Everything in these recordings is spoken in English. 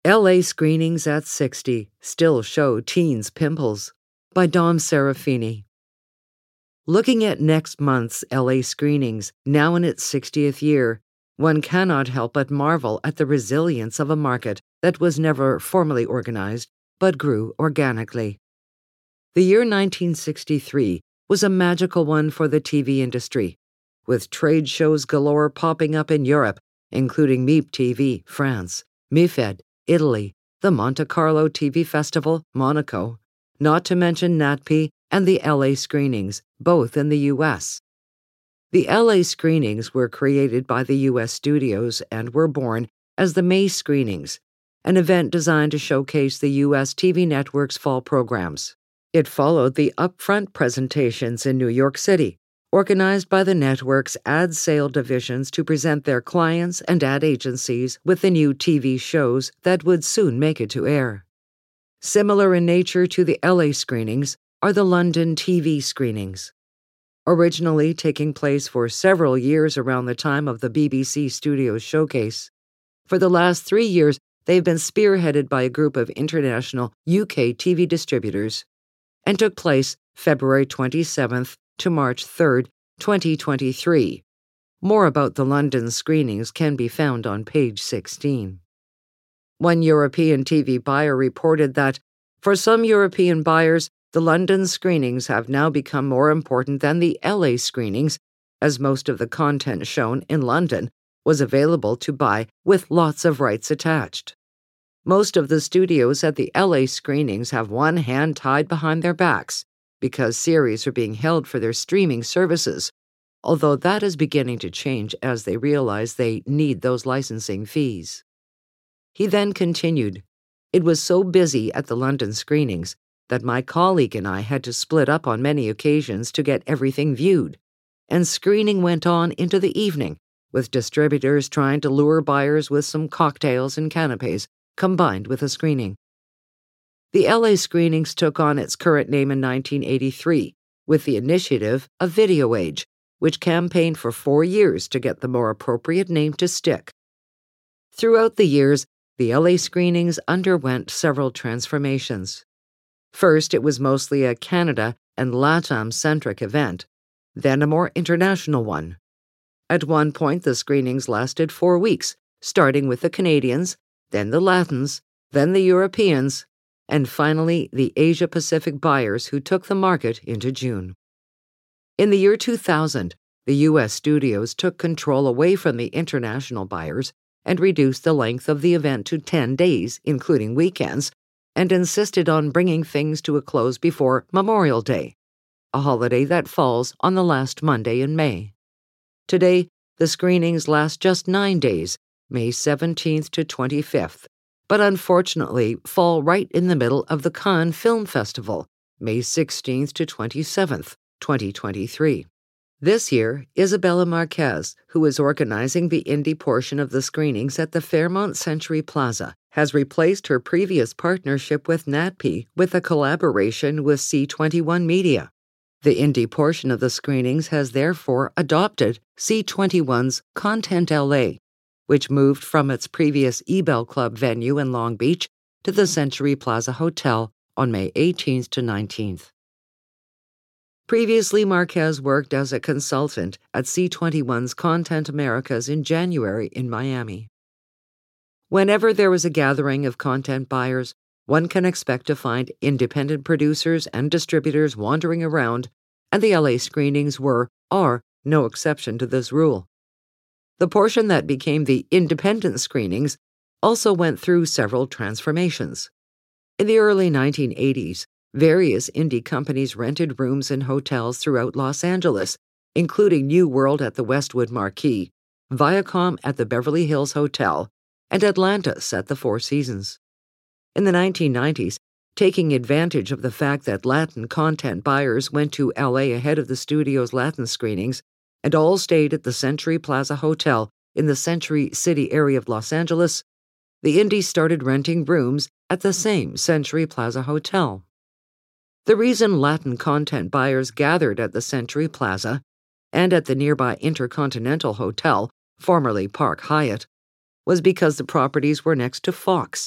LA Screenings at 60 Still Show Teens' Pimples by Dom Serafini. Looking at next month's LA Screenings, now in its 60th year, one cannot help but marvel at the resilience of a market that was never formally organized, but grew organically. The year 1963 was a magical one for the TV industry, with trade shows galore popping up in Europe, including MEEP TV, France, MIFED, Italy, the Monte Carlo TV Festival, Monaco, not to mention NATPE and the LA Screenings, both in the U.S. The LA Screenings were created by the U.S. studios and were born as the May Screenings, an event designed to showcase the U.S. TV network's fall programs. It followed the upfront presentations in New York City, organized by the network's ad sale divisions to present their clients and ad agencies with the new TV shows that would soon make it to air. Similar in nature to the LA Screenings are the London TV Screenings. Originally taking place for several years around the time of the BBC Studios showcase, for the last 3 years they've been spearheaded by a group of international UK TV distributors, and took place February 27th to March 3rd, 2023. More about the London Screenings can be found on page 16. One European TV buyer reported that, for some European buyers, the London Screenings have now become more important than the LA Screenings, as most of the content shown in London was available to buy with lots of rights attached. Most of the studios at the LA Screenings have one hand tied behind their backs, because series are being held for their streaming services, although that is beginning to change as they realize they need those licensing fees. He then continued, "It was so busy at the London Screenings that my colleague and I had to split up on many occasions to get everything viewed, and screening went on into the evening, with distributors trying to lure buyers with some cocktails and canapes, combined with a screening." The LA Screenings took on its current name in 1983 with the initiative of Video Age, which campaigned for 4 years to get the more appropriate name to stick. Throughout the years, the LA Screenings underwent several transformations. First, it was mostly a Canada and LATAM-centric event, then a more international one. At one point, the screenings lasted 4 weeks, starting with the Canadians, then the Latins, then the Europeans, and finally the Asia-Pacific buyers who took the market into June. In the year 2000, the U.S. studios took control away from the international buyers and reduced the length of the event to 10 days, including weekends, and insisted on bringing things to a close before Memorial Day, a holiday that falls on the last Monday in May. Today, the screenings last just 9 days, May 17th to 25th, but unfortunately fall right in the middle of the Cannes Film Festival, May 16th to 27th, 2023. This year, Isabella Marquez, who is organizing the indie portion of the screenings at the Fairmont Century Plaza, has replaced her previous partnership with NATPE with a collaboration with C21 Media. The indie portion of the screenings has therefore adopted C21's Content LA, which moved from its previous Ebell Club venue in Long Beach to the Century Plaza Hotel on May 18th to 19th. Previously, Marquez worked as a consultant at C21's Content Americas in January in Miami. Whenever there is a gathering of content buyers, one can expect to find independent producers and distributors wandering around, and the LA Screenings are no exception to this rule. The portion that became the independent screenings also went through several transformations. In the early 1980s, various indie companies rented rooms in hotels throughout Los Angeles, including New World at the Westwood Marquis, Viacom at the Beverly Hills Hotel, and Atlantis at the Four Seasons. In the 1990s, taking advantage of the fact that Latin content buyers went to LA ahead of the studio's Latin screenings, and all stayed at the Century Plaza Hotel in the Century City area of Los Angeles, the indies started renting rooms at the same Century Plaza Hotel. The reason Latin content buyers gathered at the Century Plaza and at the nearby Intercontinental Hotel, formerly Park Hyatt, was because the properties were next to Fox,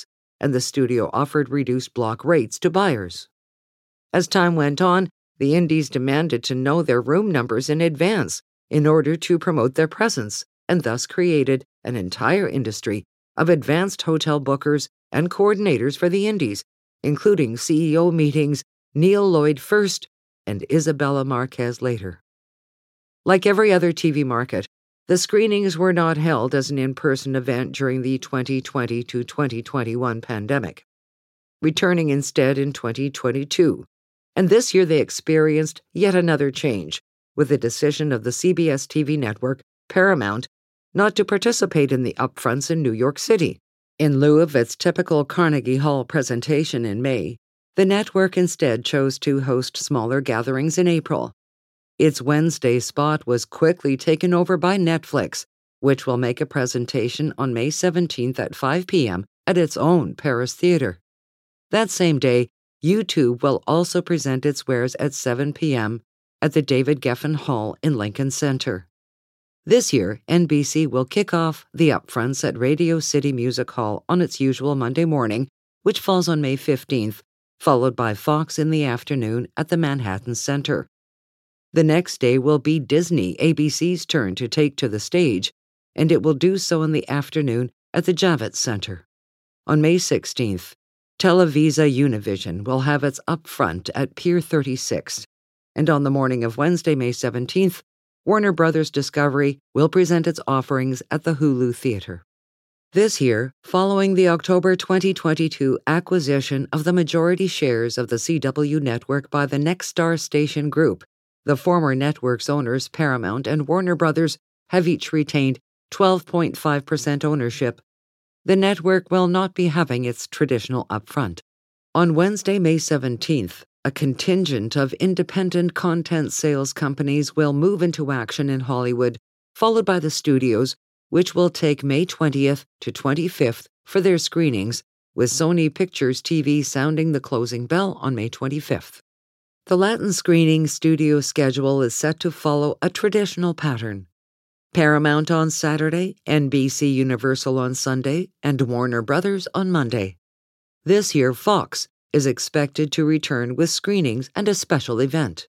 and the studio offered reduced block rates to buyers. As time went on, the Indies demanded to know their room numbers in advance in order to promote their presence, and thus created an entire industry of advanced hotel bookers and coordinators for the Indies, including CEO meetings Neil Lloyd first and Isabella Marquez later. Like every other TV market, the screenings were not held as an in-person event during the 2020 to 2021 pandemic, returning instead in 2022. And this year they experienced yet another change, with the decision of the CBS TV network, Paramount, not to participate in the upfronts in New York City. In lieu of its typical Carnegie Hall presentation in May, the network instead chose to host smaller gatherings in April. Its Wednesday spot was quickly taken over by Netflix, which will make a presentation on May 17th at 5 p.m. at its own Paris theater. That same day, YouTube will also present its wares at 7 p.m. at the David Geffen Hall in Lincoln Center. This year, NBC will kick off the upfronts at Radio City Music Hall on its usual Monday morning, which falls on May 15th, followed by Fox in the afternoon at the Manhattan Center. The next day will be Disney ABC's turn to take to the stage, and it will do so in the afternoon at the Javits Center. On May 16th, Televisa Univision will have its upfront at Pier 36, and on the morning of Wednesday, May 17th, Warner Bros. Discovery will present its offerings at the Hulu Theater. This year, following the October 2022 acquisition of the majority shares of the CW network by the Nexstar Station Group, the former network's owners, Paramount and Warner Bros., have each retained 12.5% ownership. The network will not be having its traditional upfront. On Wednesday, May 17th, a contingent of independent content sales companies will move into action in Hollywood, followed by the studios, which will take May 20th to 25th for their screenings, with Sony Pictures TV sounding the closing bell on May 25th. The Latin screening studio schedule is set to follow a traditional pattern. Paramount on Saturday, NBC Universal on Sunday, and Warner Bros. On Monday. This year, Fox is expected to return with screenings and a special event.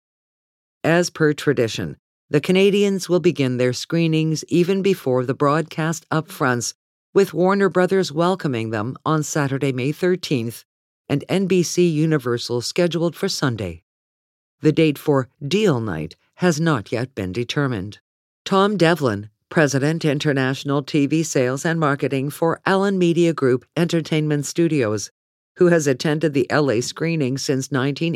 As per tradition, the Canadians will begin their screenings even before the broadcast upfronts, with Warner Bros. Welcoming them on Saturday, May 13th, and NBC Universal scheduled for Sunday. The date for Deal Night has not yet been determined. Tom Devlin, President International TV Sales and Marketing for Allen Media Group Entertainment Studios, who has attended the LA screening since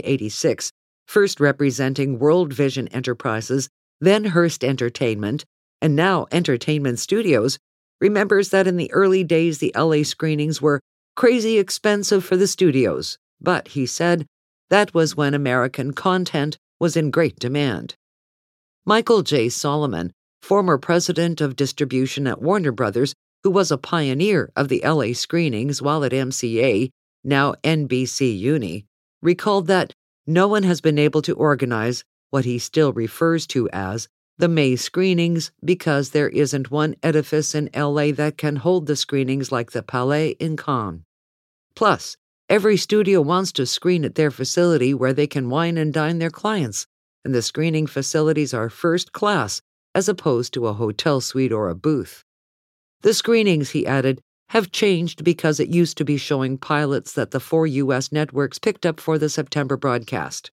1986, first representing World Vision Enterprises, then Hearst Entertainment, and now Entertainment Studios, remembers that in the early days the LA screenings were crazy expensive for the studios, but, he said, that was when American content was in great demand. Michael J. Solomon, former president of distribution at Warner Bros., who was a pioneer of the LA screenings while at MCA, now NBC Uni, recalled that no one has been able to organize what he still refers to as the May screenings because there isn't one edifice in LA that can hold the screenings like the Palais in Cannes. Plus, every studio wants to screen at their facility where they can wine and dine their clients, and the screening facilities are first class as opposed to a hotel suite or a booth. The screenings, he added, have changed because it used to be showing pilots that the 4 U.S. networks picked up for the September broadcast.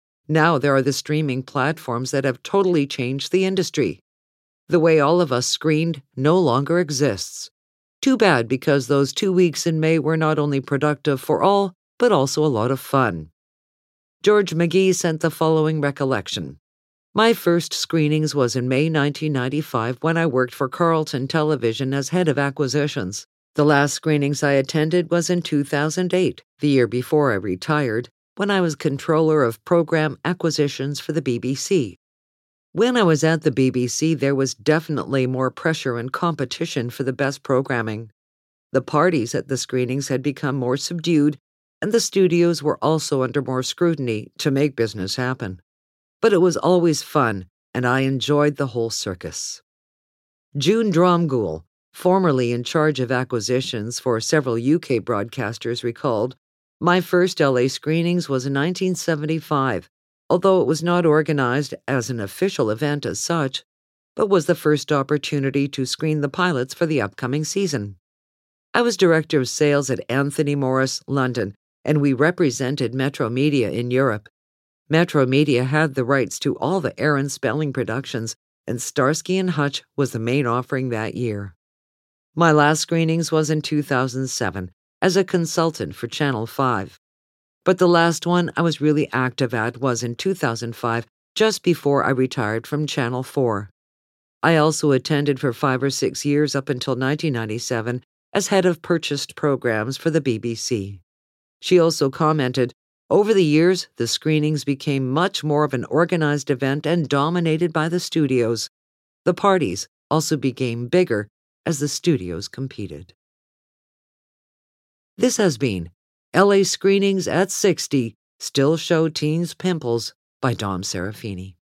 Now there are the streaming platforms that have totally changed the industry. The way all of us screened no longer exists. Too bad, because those 2 weeks in May were not only productive for all, but also a lot of fun. George McGee sent the following recollection. My first screenings was in May 1995 when I worked for Carlton Television as head of acquisitions. The last screenings I attended was in 2008, the year before I retired, when I was controller of program acquisitions for the BBC. When I was at the BBC, there was definitely more pressure and competition for the best programming. The parties at the screenings had become more subdued, and the studios were also under more scrutiny to make business happen. But it was always fun, and I enjoyed the whole circus. June Dromgoole, formerly in charge of acquisitions for several UK broadcasters, recalled, "My first LA screenings was in 1975, although it was not organized as an official event as such, but was the first opportunity to screen the pilots for the upcoming season. I was director of sales at Anthony Morris, London, and we represented Metro Media in Europe. Metro Media had the rights to all the Aaron Spelling productions, and Starsky and Hutch was the main offering that year. My last screenings was in 2007 as a consultant for Channel 5. But the last one I was really active at was in 2005, just before I retired from Channel 4. I also attended for 5 or 6 years up until 1997 as head of purchased programs for the BBC. She also commented, "Over the years, the screenings became much more of an organized event and dominated by the studios. The parties also became bigger as the studios competed." This has been LA Screenings at 60 Still Show Teens Pimples by Dom Serafini.